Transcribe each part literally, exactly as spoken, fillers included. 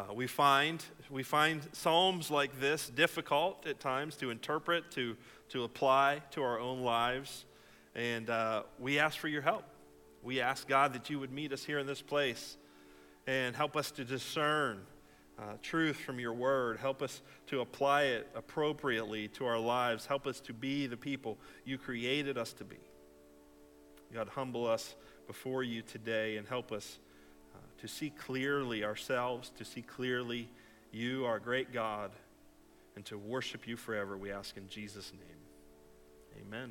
Uh, we find we find psalms like this difficult at times to interpret, to to apply to our own lives, and uh, we ask for your help. We ask God that you would meet us here in this place and help us to discern uh, truth from your word. Help us to apply it appropriately to our lives. Help us to be the people you created us to be. God, humble us before you today and help us uh, to see clearly ourselves, to see clearly you, our great God, and to worship you forever, we ask in Jesus' name. Amen.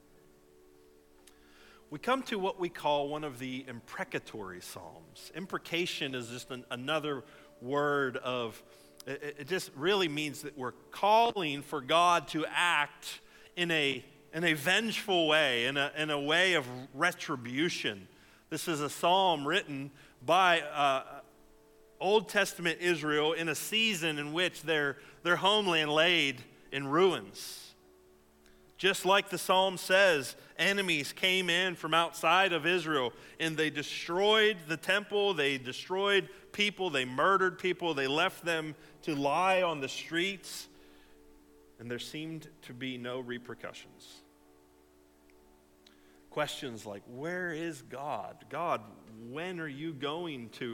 We come to what we call one of the imprecatory psalms. Imprecation is just an, another word of, it, it just really means that we're calling for God to act in a, in a vengeful way, in a, in a way of retribution. This is a psalm written by uh, Old Testament Israel in a season in which their, their homeland laid in ruins. Just like the psalm says, enemies came in from outside of Israel and they destroyed the temple, they destroyed people, they murdered people, they left them to lie on the streets, and there seemed to be no repercussions. Questions like, where is God? God, when are you going to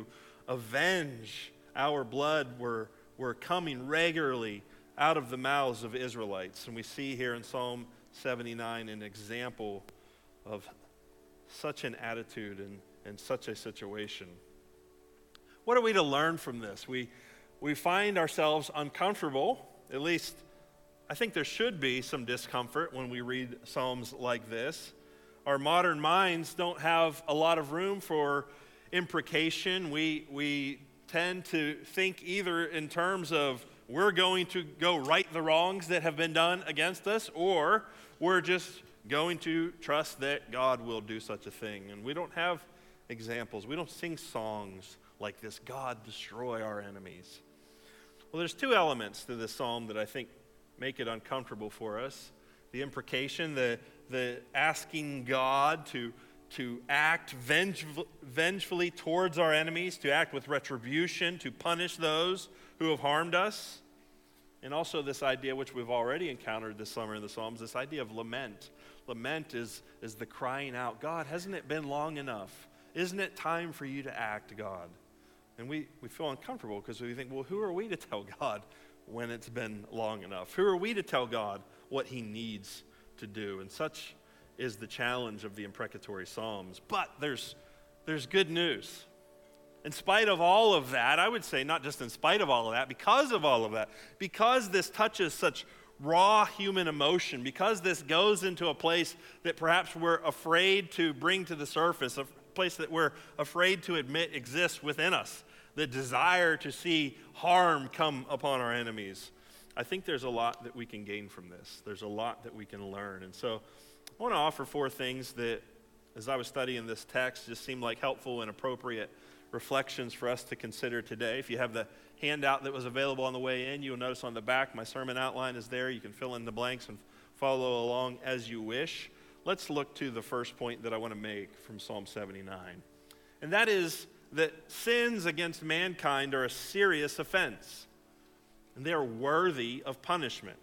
avenge our blood? We're, we're coming regularly out of the mouths of Israelites. And we see here in Psalm seventy-nine an example of such an attitude and, and such a situation. What are we to learn from this? We, we find ourselves uncomfortable, at least I think there should be some discomfort when we read Psalms like this. Our modern minds don't have a lot of room for imprecation. We, we tend to think either in terms of we're going to go right the wrongs that have been done against us, or we're just going to trust that God will do such a thing. And we don't have examples. We don't sing songs like this, God, destroy our enemies. Well, there's two elements to this psalm that I think make it uncomfortable for us. The imprecation, the, the asking God to, to act vengeful, vengefully towards our enemies, to act with retribution, to punish those who have harmed us. And also this idea, which we've already encountered this summer in the Psalms, this idea of lament. Lament is, is the crying out, God, hasn't it been long enough? Isn't it time for you to act, God? And we, we feel uncomfortable because we think, well, who are we to tell God when it's been long enough? Who are we to tell God what he needs to do? And such is the challenge of the imprecatory Psalms. But there's, there's good news. In spite of all of that, I would say not just in spite of all of that, because of all of that, because this touches such raw human emotion, because this goes into a place that perhaps we're afraid to bring to the surface, a place that we're afraid to admit exists within us, the desire to see harm come upon our enemies. I think there's a lot that we can gain from this. There's a lot that we can learn. And so I want to offer four things that, as I was studying this text, just seemed like helpful and appropriate reflections for us to consider today. If you have the handout that was available on the way in, you'll notice on the back my sermon outline is there. You can fill in the blanks and follow along as you wish. Let's look to the first point that I want to make from Psalm seventy-nine. And that is that sins against mankind are a serious offense, and they are worthy of punishment.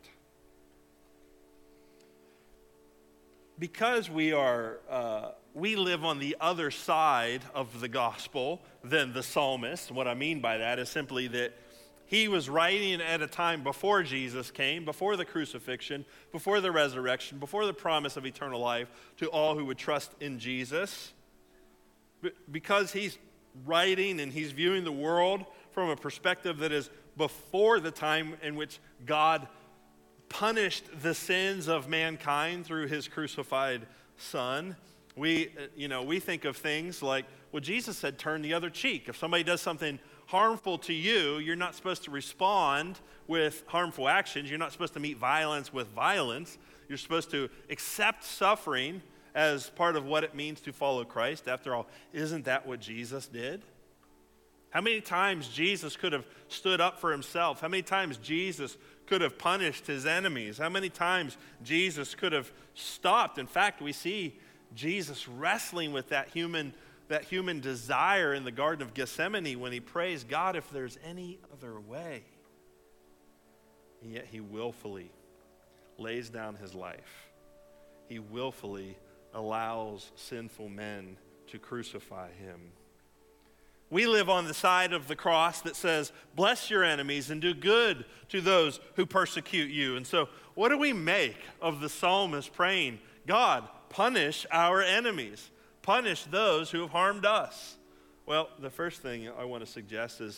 Because we are, uh, we live on the other side of the gospel than the psalmist. What I mean by that is simply that he was writing at a time before Jesus came, before the crucifixion, before the resurrection, before the promise of eternal life to all who would trust in Jesus. Because he's writing and he's viewing the world from a perspective that is before the time in which God punished the sins of mankind through his crucified son. We, you know, we think of things like, well, Jesus said, turn the other cheek. If somebody does something harmful to you, you're not supposed to respond with harmful actions. You're not supposed to meet violence with violence. You're supposed to accept suffering as part of what it means to follow Christ. After all, isn't that what Jesus did? How many times Jesus could have stood up for himself? How many times Jesus could have punished his enemies? How many times Jesus could have stopped? In fact, we see Jesus wrestling with that human that human desire in the Garden of Gethsemane when he prays, God, if there's any other way. And yet he willfully lays down his life. He willfully allows sinful men to crucify him. We live on the side of the cross that says, bless your enemies and do good to those who persecute you. And so what do we make of the psalmist praying, God, punish our enemies, punish those who have harmed us? Well, the first thing I want to suggest is,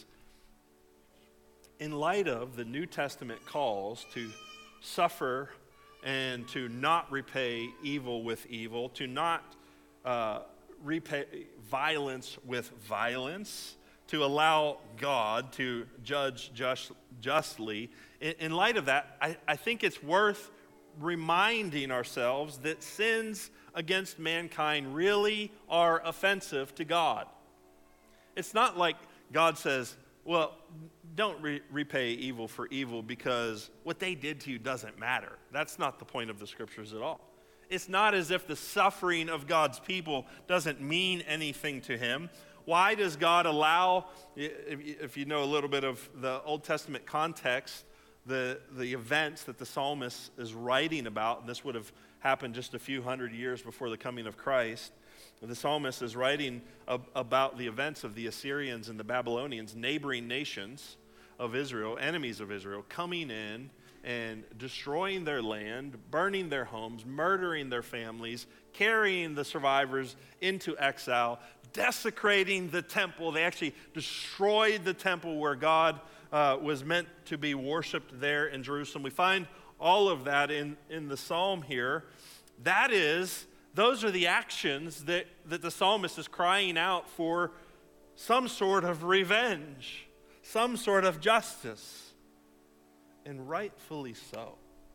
in light of the New Testament calls to suffer and to not repay evil with evil, to not uh, repay violence with violence, to allow God to judge just, justly. In, in light of that, I, I think it's worth reminding ourselves that sins against mankind really are offensive to God. It's not like God says, well, don't re- repay evil for evil because what they did to you doesn't matter. That's not the point of the scriptures at all. It's not as if the suffering of God's people doesn't mean anything to him. Why does God allow, if you know a little bit of the Old Testament context, the, the events that the psalmist is writing about, and this would have happened just a few hundred years before the coming of Christ. The psalmist is writing ab- about the events of the Assyrians and the Babylonians, neighboring nations of Israel, enemies of Israel, coming in and destroying their land, burning their homes, murdering their families, carrying the survivors into exile, desecrating the temple. They actually destroyed the temple where God uh, was meant to be worshiped there in Jerusalem. We find all of that in, in the psalm here. That is, those are the actions that, that the psalmist is crying out for some sort of revenge, some sort of justice. And rightfully so.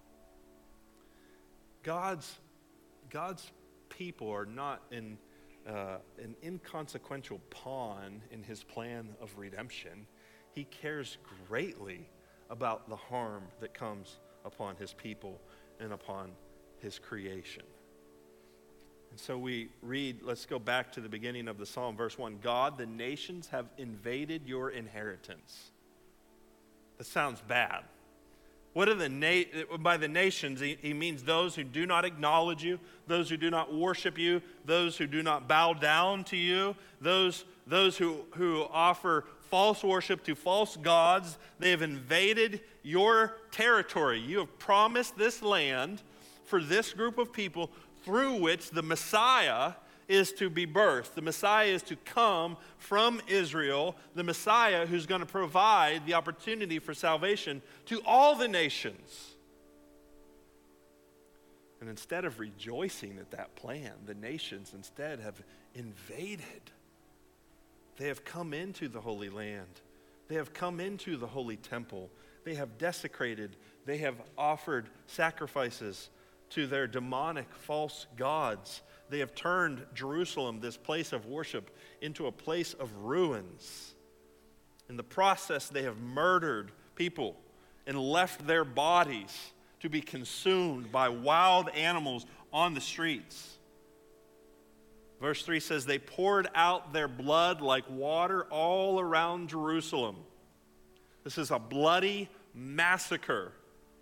God's, God's people are not in, uh, an inconsequential pawn in his plan of redemption. He cares greatly about the harm that comes upon his people and upon his creation. And so we read, let's go back to the beginning of the psalm, verse one. God, the nations have invaded your inheritance. That sounds bad. What are the na- by the nations, he, he means those who do not acknowledge you, those who do not worship you, those who do not bow down to you, those, those who, who offer false worship to false gods. They have invaded your territory. You have promised this land for this group of people through which the Messiah is to be birthed. The Messiah is to come from Israel, the Messiah who's going to provide the opportunity for salvation to all the nations. And instead of rejoicing at that plan, the nations instead have invaded. They have come into the Holy Land. They have come into the Holy Temple. They have desecrated. They have offered sacrifices to their demonic false gods. They have turned Jerusalem, this place of worship, into a place of ruins. In the process, they have murdered people and left their bodies to be consumed by wild animals on the streets. Verse three says, they poured out their blood like water all around Jerusalem. This is a bloody massacre.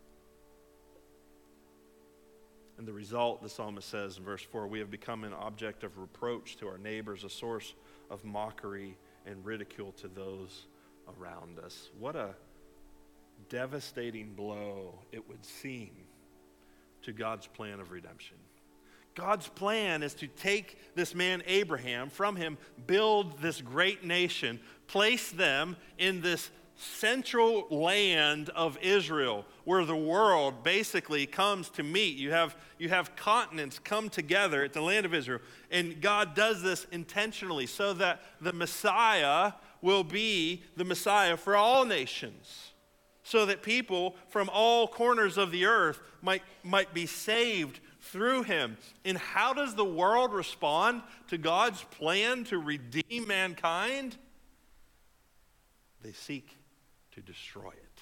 And the result, the psalmist says in verse four, we have become an object of reproach to our neighbors, a source of mockery and ridicule to those around us. What a devastating blow it would seem to God's plan of redemption. God's plan is to take this man Abraham, from him build this great nation, place them in this central land of Israel where the world basically comes to meet. You have, you have continents come together at the land of Israel, and God does this intentionally so that the Messiah will be the Messiah for all nations, so that people from all corners of the earth might, might be saved through him. And how does the world respond to God's plan to redeem mankind? They seek to destroy it.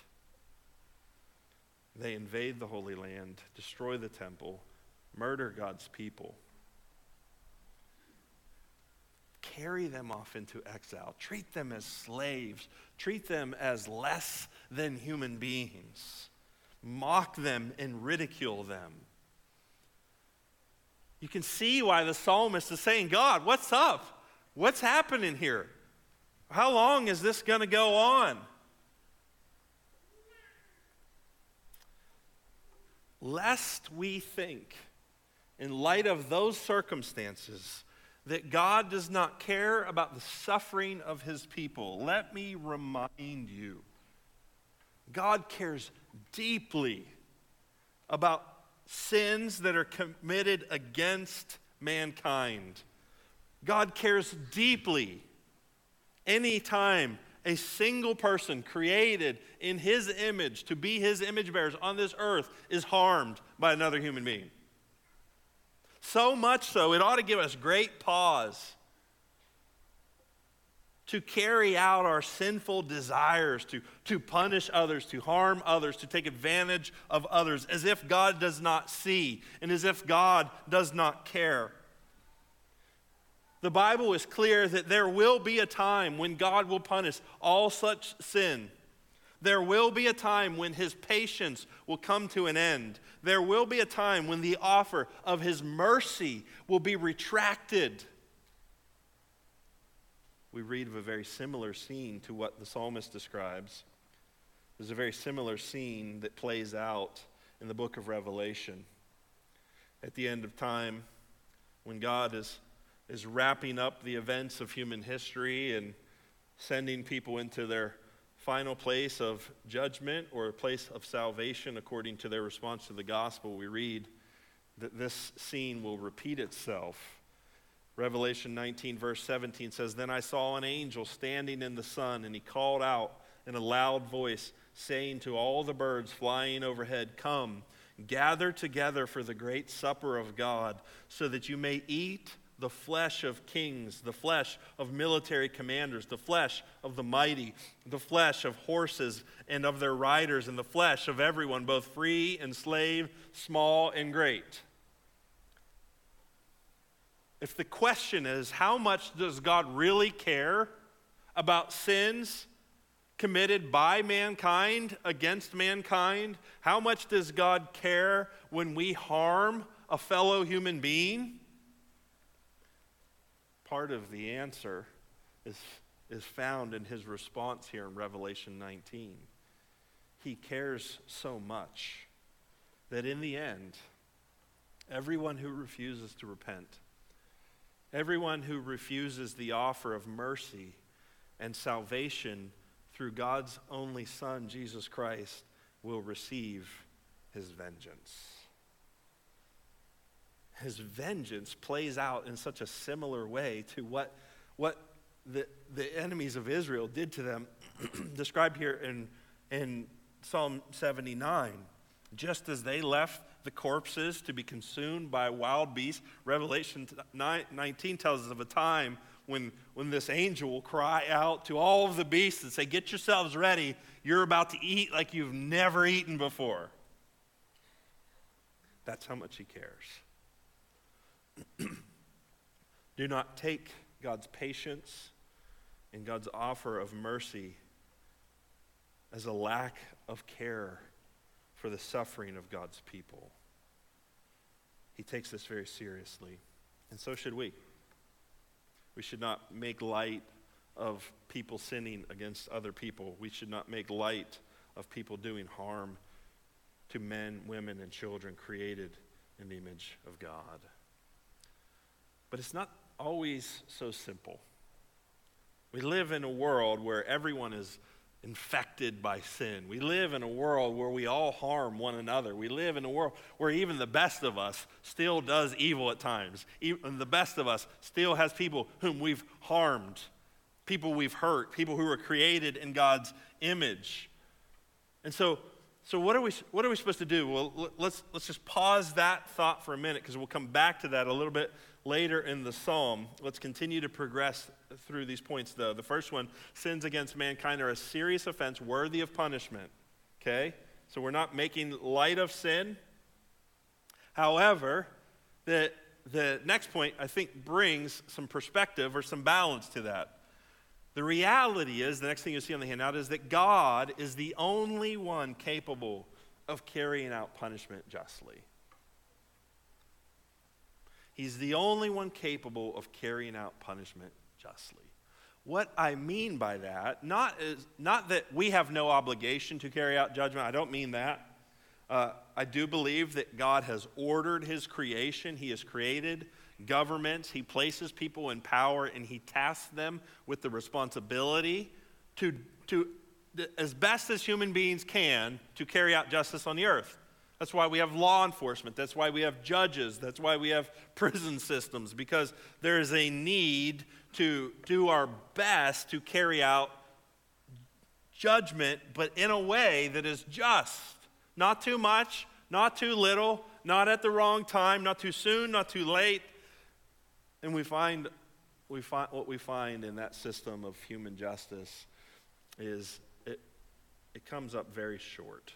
They invade the Holy Land, destroy the temple, murder God's people. carry them off into exile, treat them as slaves, treat them as less than human beings, mock them and ridicule them. You can see why the psalmist is saying, God, what's up? What's happening here? How long is this going to go on? Lest we think, in light of those circumstances, that God does not care about the suffering of his people. Let me remind you, God cares deeply about sins that are committed against mankind. God cares deeply anytime a single person created in his image to be his image bearers on this earth is harmed by another human being. So much so, it ought to give us great pause to carry out our sinful desires, to, to punish others, to harm others, to take advantage of others, as if God does not see and as if God does not care. The Bible is clear that there will be a time when God will punish all such sin. There will be a time when his patience will come to an end. There will be a time when the offer of his mercy will be retracted. We read of a very similar scene to what the psalmist describes. There's a very similar scene that plays out in the book of Revelation. At the end of time, when God is, is wrapping up the events of human history and sending people into their final place of judgment or a place of salvation according to their response to the gospel, we read that this scene will repeat itself. Revelation nineteen verse seventeen says, "Then I saw an angel standing in the sun, and he called out in a loud voice, saying to all the birds flying overhead, 'Come, gather together for the great supper of God, so that you may eat the flesh of kings, the flesh of military commanders, the flesh of the mighty, the flesh of horses and of their riders, and the flesh of everyone, both free and slave, small and great.'" If the question is, how much does God really care about sins committed by mankind against mankind? How much does God care when we harm a fellow human being? Part of the answer is, is found in his response here in Revelation nineteen. He cares so much that in the end, everyone who refuses to repent, everyone who refuses the offer of mercy and salvation through God's only Son, Jesus Christ, will receive his vengeance. His vengeance plays out in such a similar way to what, what the, the enemies of Israel did to them, described here in, in Psalm seventy-nine. Just as they left the corpses to be consumed by wild beasts, Revelation nineteen tells us of a time when, when this angel will cry out to all of the beasts and say, "Get yourselves ready. You're about to eat like you've never eaten before." That's how much he cares. Do not take God's patience and God's offer of mercy as a lack of care for the suffering of God's people. He takes this very seriously, and so should we. We should not make light of people sinning against other people. We should not make light of people doing harm to men, women, and children created in the image of God. But it's not always so simple. We live in a world where everyone is infected by sin. We live in a world where we all harm one another. We live in a world where even the best of us still does evil at times. Even the best of us still has people whom we've harmed, people we've hurt, people who were created in God's image. And so, so what are we what are we supposed to do? Well, let's let's just pause that thought for a minute, because we'll come back to that a little bit later in the psalm. Let's continue to progress through these points, though. The first one, sins against mankind are a serious offense worthy of punishment. Okay? So we're not making light of sin. However, that the next point, I think, brings some perspective or some balance to that. The reality is, the next thing you see on the handout is that God is the only one capable of carrying out punishment justly. He's the only one capable of carrying out punishment justly. What I mean by that, not, is, not that we have no obligation to carry out judgment. I don't mean that. Uh, I do believe that God has ordered his creation. He has created governments. He places people in power, and he tasks them with the responsibility to, to, as best as human beings can, to carry out justice on the earth. That's why we have law enforcement. That's why we have judges. That's why we have prison systems, because there is a need to do our best to carry out judgment, but in a way that is just. Not too much, not too little, not at the wrong time, not too soon, not too late. And we find, we find what we find in that system of human justice is it, it comes up very short.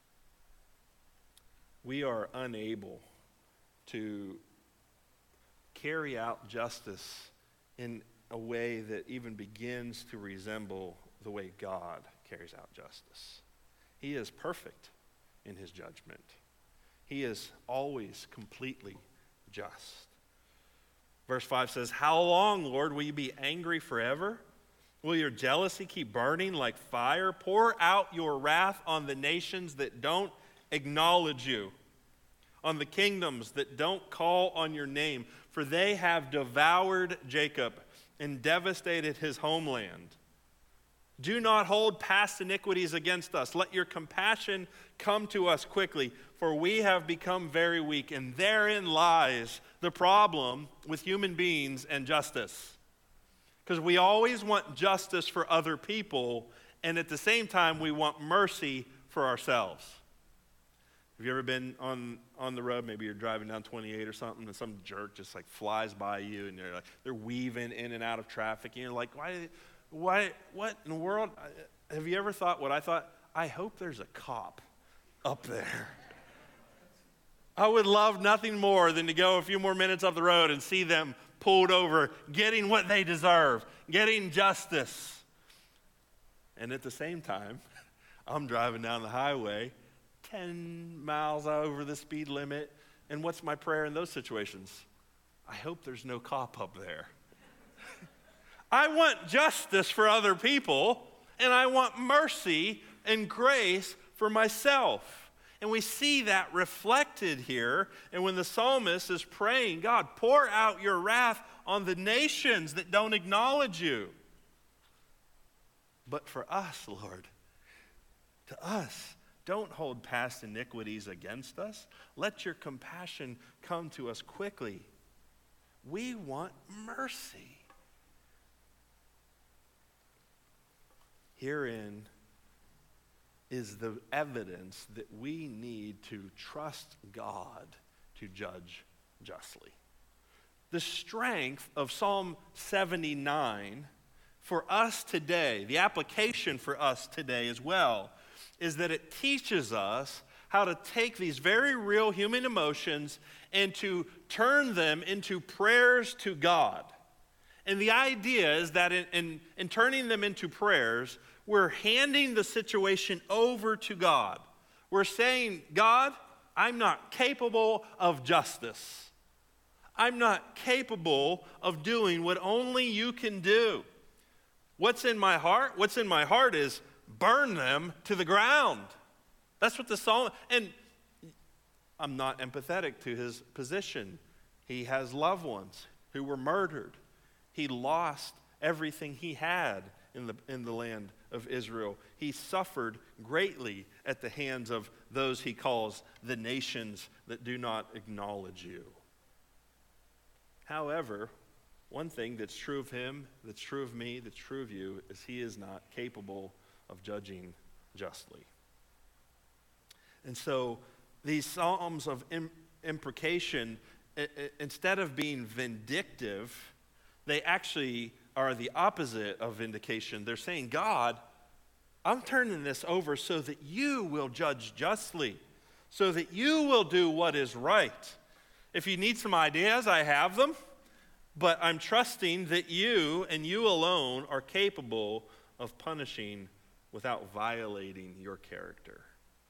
We are unable to carry out justice in a way that even begins to resemble the way God carries out justice. He is perfect in his judgment. He is always completely just. Verse five says, "How long, Lord, will you be angry forever? Will your jealousy keep burning like fire? Pour out your wrath on the nations that don't acknowledge you, on the kingdoms that don't call on your name, for they have devoured Jacob and devastated his homeland. Do not hold past iniquities against us. Let your compassion come to us quickly, for we have become very weak." And therein lies the problem with human beings and justice. Because we always want justice for other people, and at the same time, we want mercy for ourselves. Have you ever been on, on the road? Maybe you're driving down twenty-eight or something, and some jerk just like flies by you, and they're like they're weaving in and out of traffic, and you're like, why, why, what in the world? Have you ever thought what I thought? I hope there's a cop up there. I would love nothing more than to go a few more minutes up the road and see them pulled over, getting what they deserve, getting justice. And at the same time, I'm driving down the highway ten miles over the speed limit. And what's my prayer in those situations? I hope there's no cop up there. I want justice for other people, and I want mercy and grace for myself. And we see that reflected here. And when the psalmist is praying, God, pour out your wrath on the nations that don't acknowledge you. But for us, Lord, to us, don't hold past iniquities against us. Let your compassion come to us quickly. We want mercy. Herein is the evidence that we need to trust God to judge justly. The strength of Psalm seventy-nine for us today, the application for us today as well, is that it teaches us how to take these very real human emotions and to turn them into prayers to God. And the idea is that in, in, in turning them into prayers, we're handing the situation over to God. We're saying, God, I'm not capable of justice. I'm not capable of doing what only you can do. What's in my heart? What's in my heart is burn them to the ground. That's what the psalm, and I'm not empathetic to his position. He has loved ones who were murdered. He lost everything he had in the, in the land of Israel. He suffered greatly at the hands of those he calls the nations that do not acknowledge you. However, one thing that's true of him, that's true of me, that's true of you, is he is not capable of judging justly. And so these psalms of im- imprecation, I- I- instead of being vindictive, they actually are the opposite of vindication. They're saying, God, I'm turning this over so that you will judge justly, so that you will do what is right. If you need some ideas, I have them. But I'm trusting that you and you alone are capable of punishing without violating your character.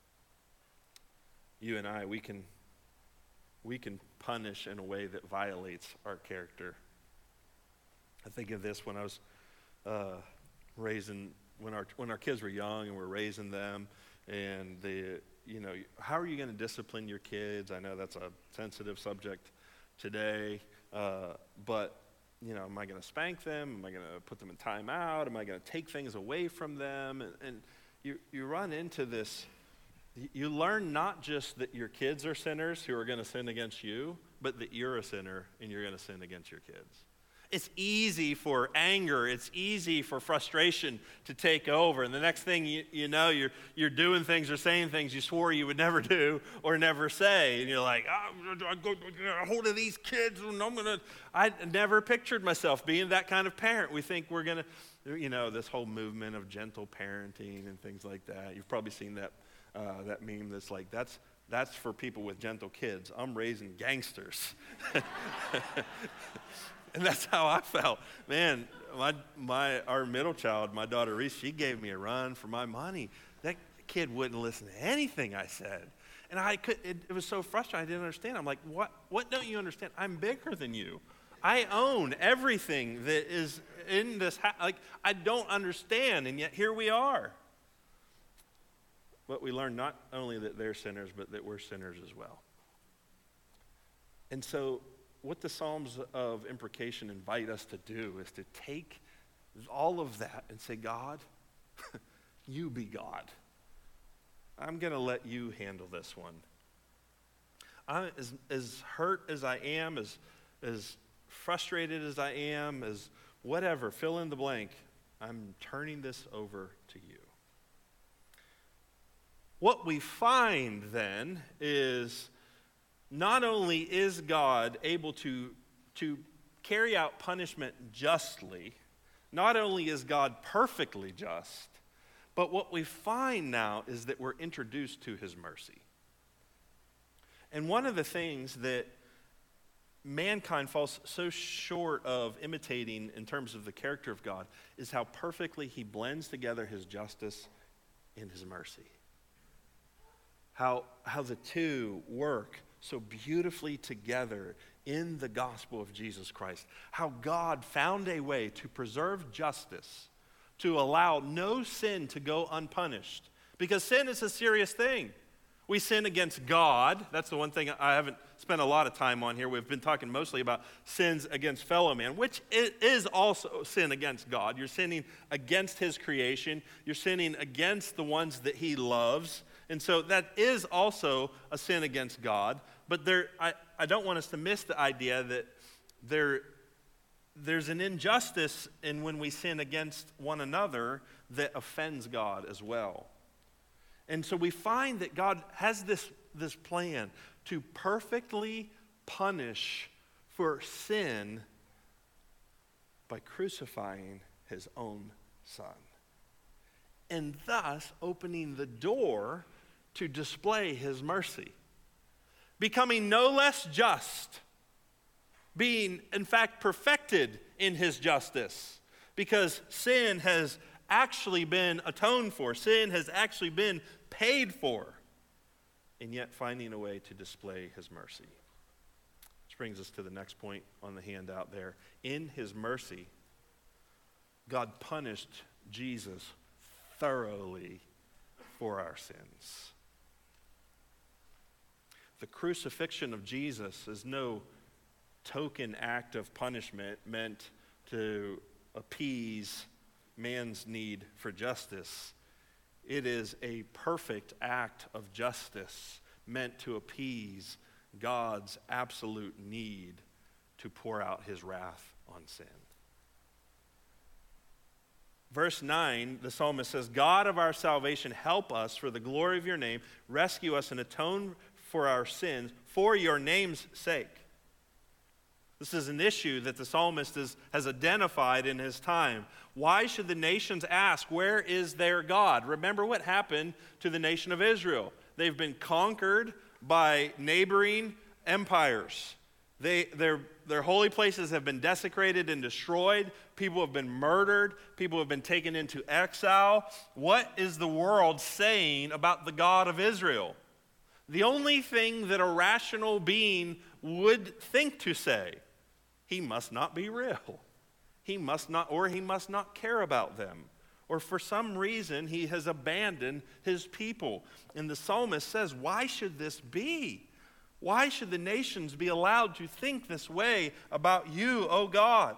You and I, we can, we can punish in a way that violates our character. I think of this when I was uh, raising, when our when our kids were young and we're raising them, and the, you know, how are you going to discipline your kids? I know that's a sensitive subject today, uh, but, you know, am I going to spank them? Am I going to put them in timeout? Am I going to take things away from them? And, and you, you run into this, you learn not just that your kids are sinners who are going to sin against you, but that you're a sinner and you're going to sin against your kids. It's easy for anger, it's easy for frustration to take over. And the next thing you, you know, you're you're doing things or saying things you swore you would never do or never say. And you're like, oh, I go get a hold of these kids and I'm going to, I never pictured myself being that kind of parent. We think we're going to, you know, this whole movement of gentle parenting and things like that. You've probably seen that uh, that meme that's like, that's that's for people with gentle kids. I'm raising gangsters. And that's how I felt. Man, my my our middle child, my daughter Reese, she gave me a run for my money. That kid wouldn't listen to anything I said. And I could it, it was so frustrating. I didn't understand. I'm like, what what don't you understand? I'm bigger than you. I own everything that is in this house. Like, I don't understand, and yet here we are. But we learn not only that they're sinners, but that we're sinners as well. And so what the Psalms of imprecation invite us to do is to take all of that and say, God, you be God. I'm going to let you handle this one. I'm as, as hurt as I am, as, as frustrated as I am, as whatever, fill in the blank, I'm turning this over to you. What we find then is not only is God able to, to carry out punishment justly, not only is God perfectly just, but what we find now is that we're introduced to his mercy. And one of the things that mankind falls so short of imitating in terms of the character of God is how perfectly he blends together his justice and his mercy. How, how the two work so beautifully together in the gospel of Jesus Christ. How God found a way to preserve justice, to allow no sin to go unpunished. Because sin is a serious thing. We sin against God. That's the one thing I haven't spent a lot of time on here. We've been talking mostly about sins against fellow man, which is also sin against God. You're sinning against his creation. You're sinning against the ones that he loves. And so that is also a sin against God. But there, I, I don't want us to miss the idea that there, there's an injustice in when we sin against one another that offends God as well. And so we find that God has this, this plan to perfectly punish for sin by crucifying his own son. And thus opening the door to display his mercy. Becoming no less just. Being, in fact, perfected in his justice. Because sin has actually been atoned for. Sin has actually been paid for. And yet finding a way to display his mercy. Which brings us to the next point on the handout there. In his mercy, God punished Jesus thoroughly for our sins. The crucifixion of Jesus is no token act of punishment meant to appease man's need for justice. It is a perfect act of justice meant to appease God's absolute need to pour out his wrath on sin. Verse nine, the psalmist says, God of our salvation, help us for the glory of your name. Rescue us and atone for our sins for your name's sake. This is an issue that the psalmist is, has identified in his time. Why should the nations ask, where is their God? Remember what happened to the nation of Israel. They've been conquered by neighboring empires. They, their, their holy places have been desecrated and destroyed. People have been murdered. People have been taken into exile. What is the world saying about the God of Israel? The only thing that a rational being would think to say, he must not be real. He must not, or he must not care about them. Or for some reason, he has abandoned his people. And the psalmist says, why should this be? Why should the nations be allowed to think this way about you, O God?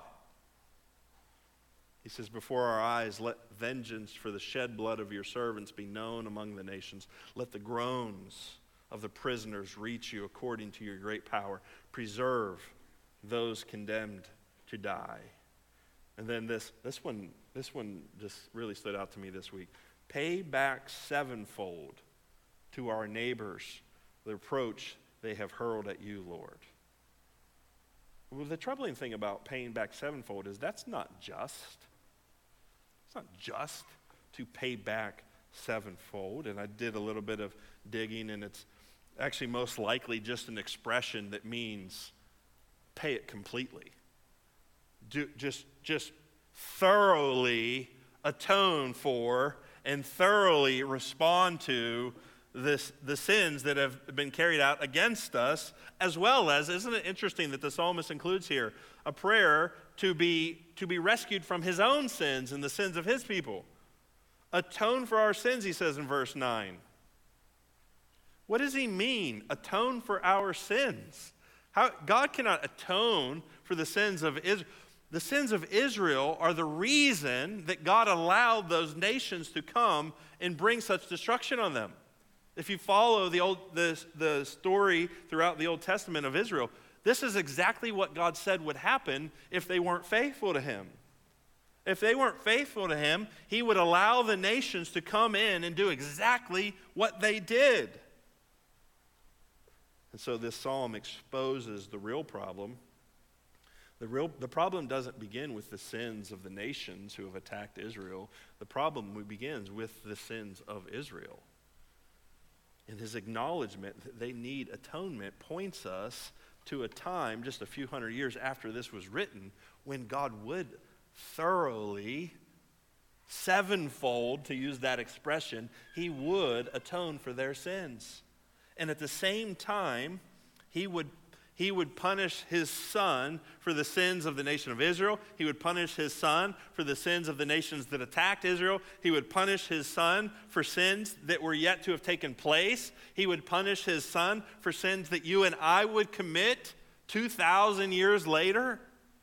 He says, before our eyes, let vengeance for the shed blood of your servants be known among the nations. Let the groans of the prisoners reach you according to your great power. Preserve those condemned to die. And then this, this one, this one just really stood out to me this week. Pay back sevenfold to our neighbors the reproach they have hurled at you, Lord. Well, the troubling thing about paying back sevenfold is that's not just. It's not just to pay back sevenfold. And I did a little bit of digging, and it's actually most likely just an expression that means pay it completely. Do, just, just thoroughly atone for and thoroughly respond to This, the sins that have been carried out against us, as well as, isn't it interesting that the psalmist includes here a prayer to be, to be rescued from his own sins and the sins of his people. Atone for our sins, he says in verse nine. What does he mean, atone for our sins? How, God cannot atone for the sins of Israel. The sins of Israel are the reason that God allowed those nations to come and bring such destruction on them. If you follow the, old, the, the story throughout the Old Testament of Israel, this is exactly what God said would happen if they weren't faithful to him. If they weren't faithful to him, he would allow the nations to come in and do exactly what they did. And so this psalm exposes the real problem. The, real, the problem doesn't begin with the sins of the nations who have attacked Israel. The problem begins with the sins of Israel. And his acknowledgement that they need atonement points us to a time just a few hundred years after this was written when God would thoroughly, sevenfold, to use that expression, he would atone for their sins. And at the same time, he would He would punish his son for the sins of the nation of Israel. He would punish his son for the sins of the nations that attacked Israel. He would punish his son for sins that were yet to have taken place. He would punish his son for sins that you and I would commit two thousand years later.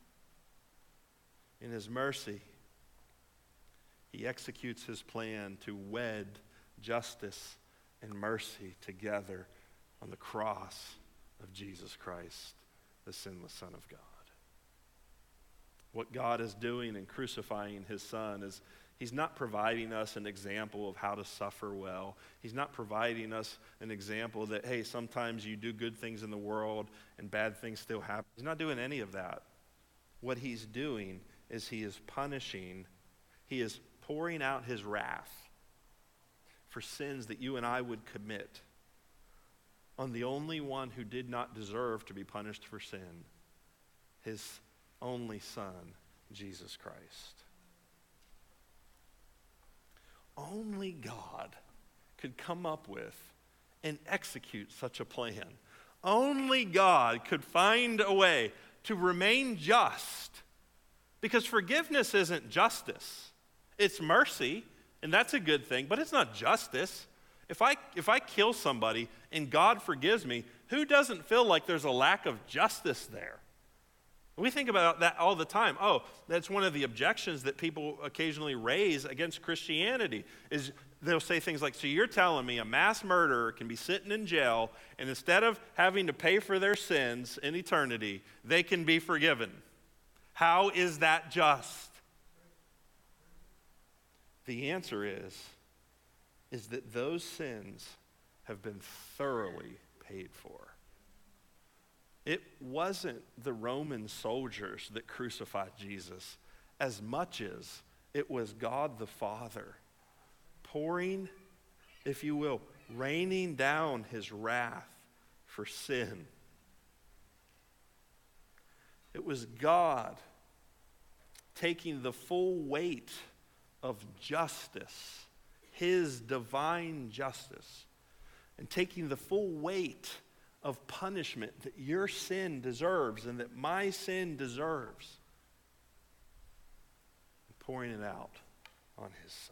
In his mercy, he executes his plan to wed justice and mercy together on the cross of Jesus Christ, the sinless Son of God. What God is doing in crucifying his son is he's not providing us an example of how to suffer well. He's not providing us an example that, hey, sometimes you do good things in the world and bad things still happen. He's not doing any of that. What he's doing is he is punishing, he is pouring out his wrath for sins that you and I would commit on the only one who did not deserve to be punished for sin, his only Son, Jesus Christ. Only God could come up with and execute such a plan. Only God could find a way to remain just, because forgiveness isn't justice. It's mercy, and that's a good thing, but it's not justice. If I if I kill somebody and God forgives me, who doesn't feel like there's a lack of justice there? We think about that all the time. Oh, that's one of the objections that people occasionally raise against Christianity, is they'll say things like, so you're telling me a mass murderer can be sitting in jail, and instead of having to pay for their sins in eternity, they can be forgiven. How is that just? The answer is, is that those sins have been thoroughly paid for. It wasn't the Roman soldiers that crucified Jesus as much as it was God the Father pouring, if you will, raining down his wrath for sin It was God taking the full weight of justice, his divine justice, and taking the full weight of punishment that your sin deserves and that my sin deserves, and pouring it out on his Son.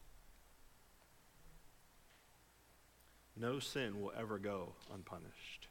No sin will ever go unpunished.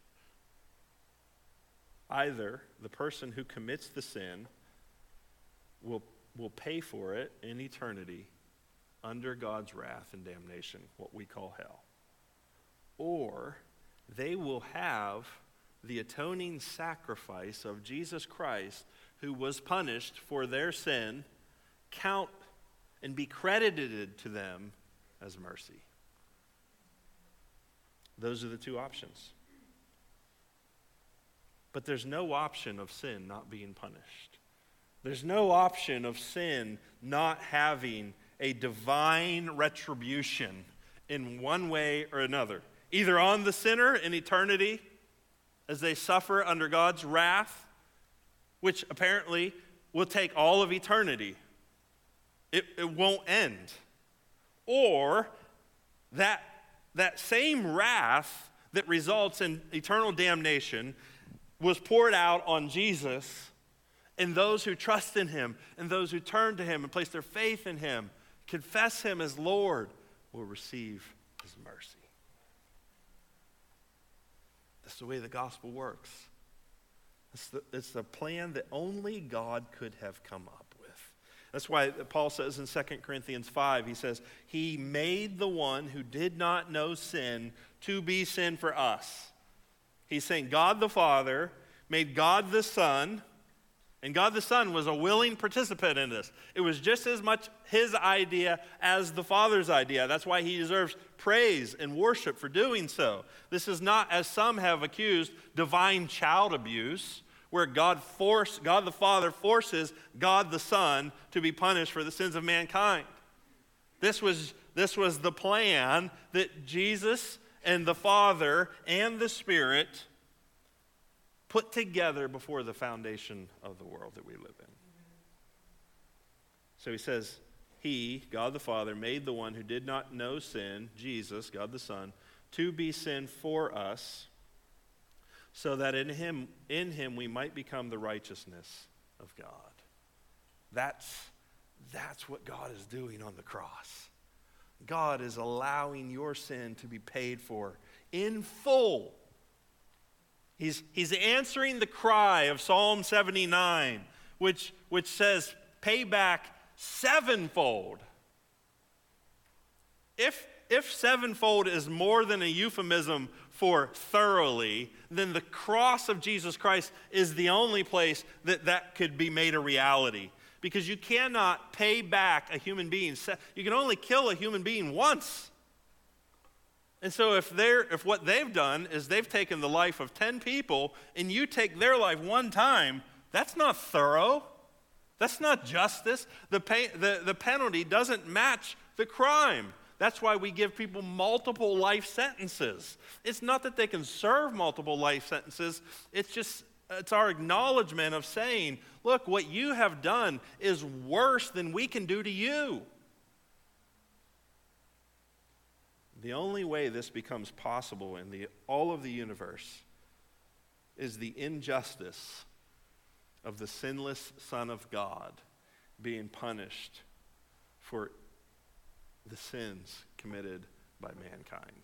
Either the person who commits the sin will, will pay for it in eternity under God's wrath and damnation, what we call hell, or they will have the atoning sacrifice of Jesus Christ, who was punished for their sin, count and be credited to them as mercy. Those are the two options. But there's no option of sin not being punished. There's no option of sin not having a divine retribution in one way or another. Either on the sinner in eternity as they suffer under God's wrath, which apparently will take all of eternity. It, it won't end. Or that, that same wrath that results in eternal damnation was poured out on Jesus, and those who trust in him and those who turn to him and place their faith in him, confess him as Lord, will receive his mercy. That's the way the gospel works. It's the, it's the plan that only God could have come up with. That's why Paul says in Second Corinthians five, he says, he made the one who did not know sin to be sin for us. He's saying God the Father made God the Son, and God the Son was a willing participant in this. It was just as much his idea as the Father's idea. That's why he deserves praise and worship for doing so. This is not, as some have accused, divine child abuse, where God force, God the Father forces God the Son to be punished for the sins of mankind. This was, this was the plan that Jesus and the Father and the Spirit put together before the foundation of the world that we live in. So he says, he, God the Father, made the one who did not know sin, Jesus, God the Son, to be sin for us, so that in him, in him we might become the righteousness of God. That's, that's what God is doing on the cross. God is allowing your sin to be paid for in full. He's, he's answering the cry of Psalm seventy-nine, which, which says, pay back sevenfold. If, if sevenfold is more than a euphemism for thoroughly, then the cross of Jesus Christ is the only place that that could be made a reality. Because you cannot pay back a human being. You can only kill a human being once. And so if they're if what they've done is they've taken the life of ten people and you take their life one time, that's not thorough. That's not justice. The pay, the, the penalty doesn't match the crime. That's why we give people multiple life sentences. It's not that they can serve multiple life sentences. It's just it's our acknowledgement of saying, look, what you have done is worse than we can do to you. The only way this becomes possible in the, all of the universe is the injustice of the sinless Son of God being punished for the sins committed by mankind.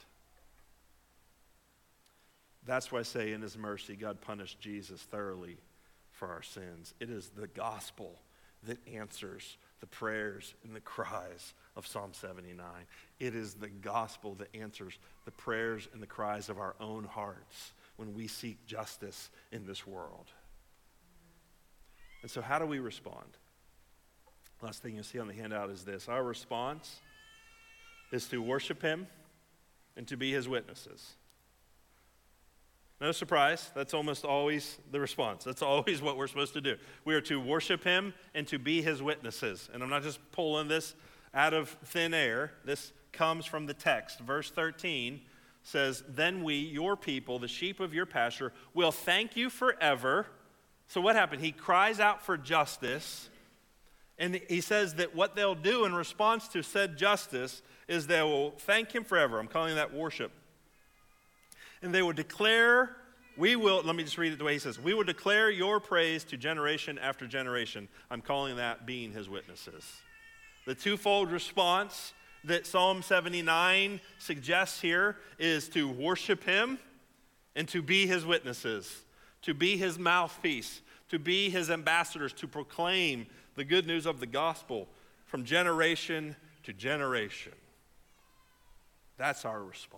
That's why I say in his mercy, God punished Jesus thoroughly for our sins. It is the gospel that answers the prayers and the cries of Psalm seventy-nine. It is the gospel that answers the prayers and the cries of our own hearts when we seek justice in this world. And so how do we respond? Last thing you see on the handout is this. Our response is to worship him and to be his witnesses. No surprise, that's almost always the response. That's always what we're supposed to do. We are to worship him and to be his witnesses. And I'm not just pulling this out of thin air. This comes from the text. Verse thirteen says, then we, your people, the sheep of your pasture, will thank you forever, So what happened? He cries out for justice, and he says that what they'll do in response to said justice is they will thank him forever. I'm calling that worship. And they will declare, we will, let me just read it the way he says, we will declare your praise to generation after generation. I'm calling that being his witnesses. The twofold response that Psalm seventy-nine suggests here is to worship him and to be his witnesses, to be his mouthpiece, to be his ambassadors, to proclaim the good news of the gospel from generation to generation. That's our response.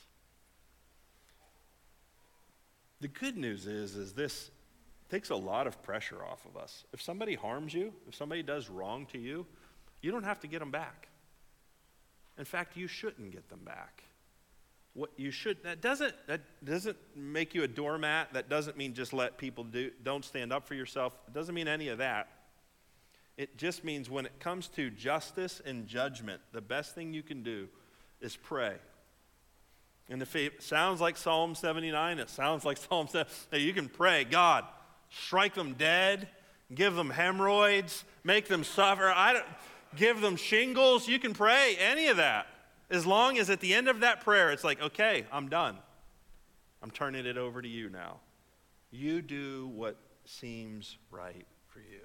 The good news is, is this takes a lot of pressure off of us. If somebody harms you, if somebody does wrong to you, you don't have to get them back. In fact, you shouldn't get them back. What you should that doesn't that doesn't make you a doormat. That doesn't mean just let people do don't stand up for yourself. It doesn't mean any of that. It just means when it comes to justice and judgment, the best thing you can do is pray. And if it sounds like Psalm seventy-nine, it sounds like Psalm seven. You can pray, God, strike them dead, give them hemorrhoids, make them suffer. I don't give them shingles. You can pray any of that. As long as at the end of that prayer, it's like, okay, I'm done. I'm turning it over to you now. You do what seems right for you.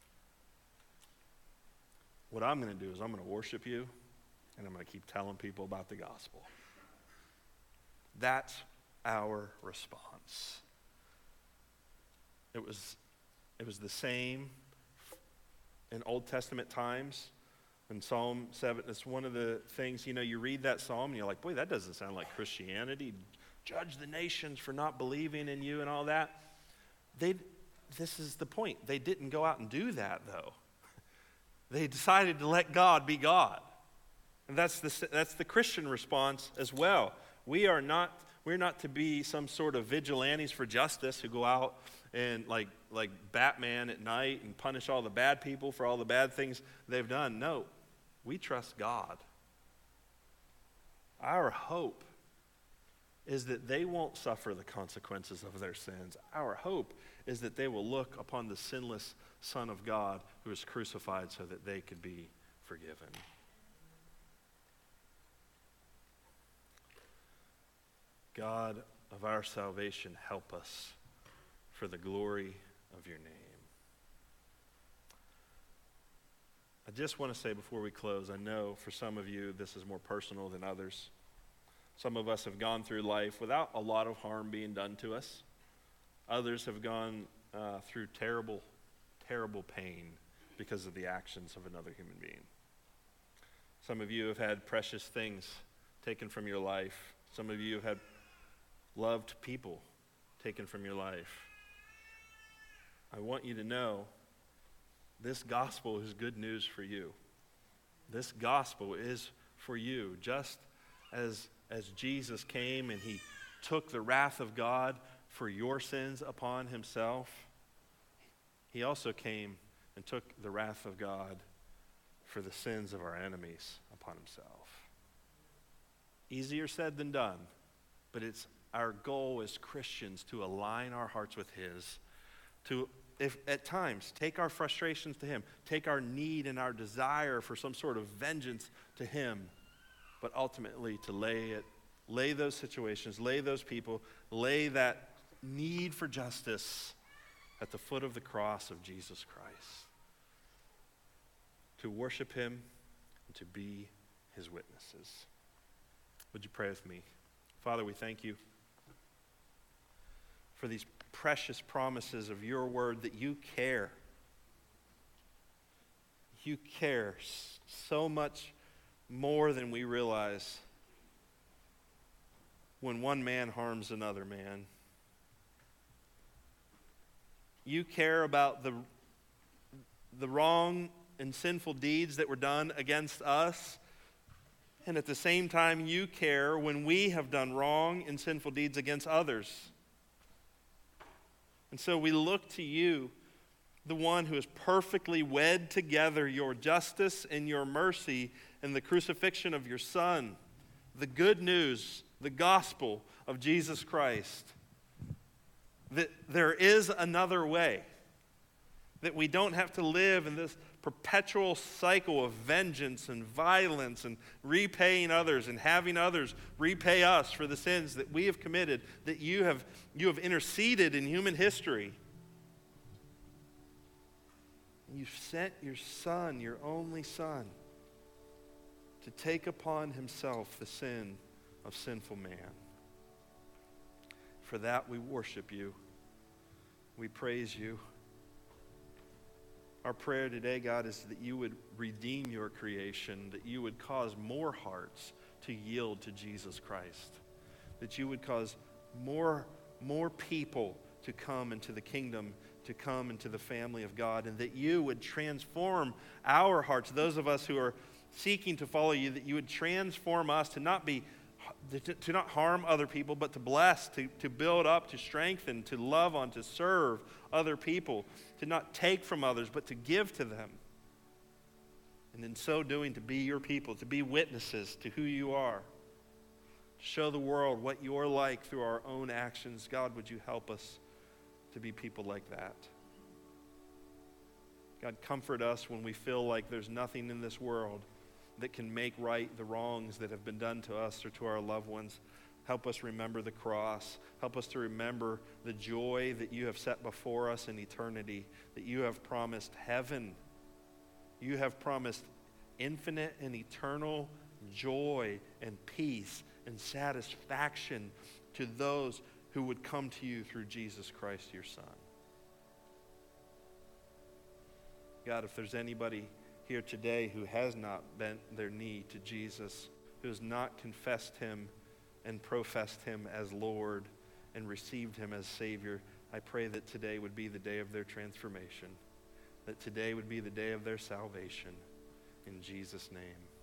What I'm going to do is I'm going to worship you, and I'm going to keep telling people about the gospel. That's our response. It was, it was the same in Old Testament times. In Psalm seven, it's one of the things, you know, you read that psalm and you're like, boy, that doesn't sound like Christianity. Judge the nations for not believing in you and all that. They, this is the point. They didn't go out and do that, though. They decided to let God be God. And that's the, that's the Christian response as well. We are not, we're not to be some sort of vigilantes for justice who go out and like, like Batman at night and punish all the bad people for all the bad things they've done. No, we trust God. Our hope is that they won't suffer the consequences of their sins. Our hope is that they will look upon the sinless Son of God who was crucified so that they could be forgiven. God of our salvation, help us for the glory of your name. I just want to say before we close, I know for some of you this is more personal than others. Some of us have gone through life without a lot of harm being done to us. Others have gone uh, through terrible, terrible pain because of the actions of another human being. Some of you have had precious things taken from your life. Some of you have had loved people taken from your life. I want you to know this gospel is good news for you. This gospel is for you. Just as, as Jesus came and he took the wrath of God for your sins upon himself, he also came and took the wrath of God for the sins of our enemies upon himself. Easier said than done, but it's our goal as Christians to align our hearts with his, to, if at times, take our frustrations to him, take our need and our desire for some sort of vengeance to him, but ultimately to lay it, lay those situations, lay those people, lay that need for justice at the foot of the cross of Jesus Christ, to worship him and to be his witnesses. Would you pray with me? Father, we thank you for these precious promises of your word that you care. You care so much more than we realize when one man harms another man. You care about the, the wrong and sinful deeds that were done against us, and at the same time you care when we have done wrong and sinful deeds against others. And so we look to you, the one who has perfectly wed together your justice and your mercy in the crucifixion of your Son, the good news, the gospel of Jesus Christ, that there is another way. That we don't have to live in this perpetual cycle of vengeance and violence and repaying others and having others repay us for the sins that we have committed, that you have, you have interceded in human history. You sent your Son, your only Son, to take upon himself the sin of sinful man. For that we worship you. We praise you. Our prayer today, God, is that you would redeem your creation, that you would cause more hearts to yield to Jesus Christ, that you would cause more, more people to come into the kingdom, to come into the family of God, and that you would transform our hearts, those of us who are seeking to follow you, that you would transform us to not be to, to not harm other people, but to bless, to, to build up, to strengthen, to love on, to serve other people, to not take from others, but to give to them. And in so doing, to be your people, to be witnesses to who you are, to show the world what you're like through our own actions. God, would you help us to be people like that? God, comfort us when we feel like there's nothing in this world that can make right the wrongs that have been done to us or to our loved ones. Help us remember the cross. Help us to remember the joy that you have set before us in eternity, that you have promised heaven. You have promised infinite and eternal joy and peace and satisfaction to those who would come to you through Jesus Christ, your Son. God, if there's anybody here today who has not bent their knee to Jesus, who has not confessed him and professed him as Lord and received him as Savior, I pray that today would be the day of their transformation, that today would be the day of their salvation. In Jesus' name.